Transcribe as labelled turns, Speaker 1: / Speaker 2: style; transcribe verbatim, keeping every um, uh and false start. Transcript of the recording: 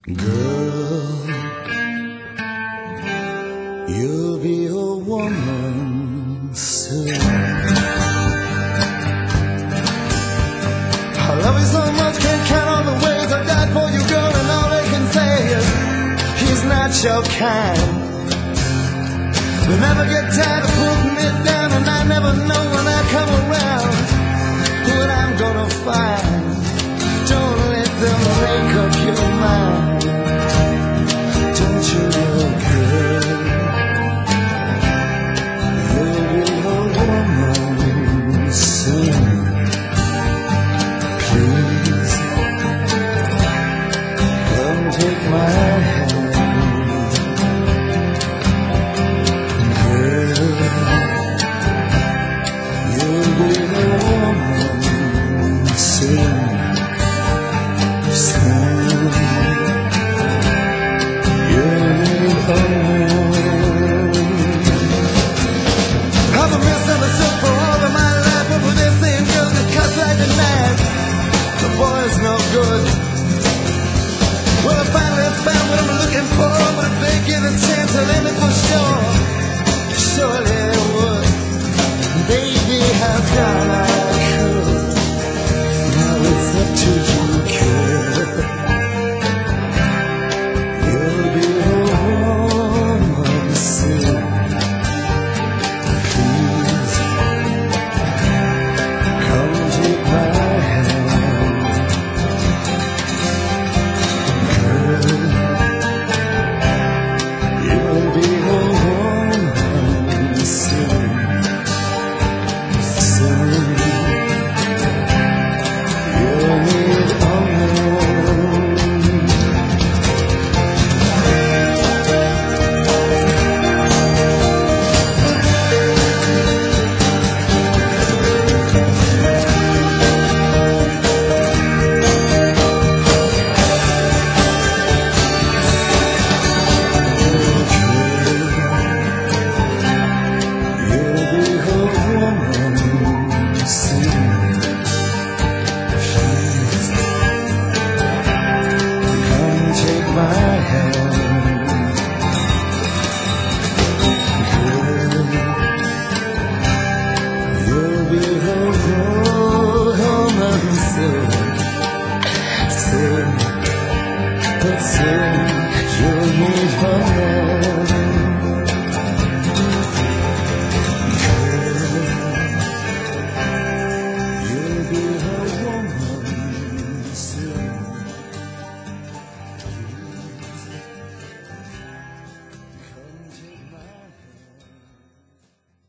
Speaker 1: Girl, you'll be a woman soon. I love you so much, can't count all the ways I died for you, girl, and all they can say is he's not your kind. They never get tired of putting it down, and I never know when I come around what I'm gonna find. Don't let them make up your mind. Don't you know, girl, you'll be a woman soon. Please, come take my hand. Girl, you'll be a woman soon. I've been misunderstood for all of my life, but for this same girl just cuts like a knife. The boy's no good. Well, I finally found what I'm looking for, but if they give a chance, I'll end it for sure. Surely it would. Baby, I've done all I could. Now it's up to you, kid. You'll be a woman soon. Please, come take my hand. Girl, you'll be a woman soon. Soon, you'll need a woman. Soon, but soon you'll meet her.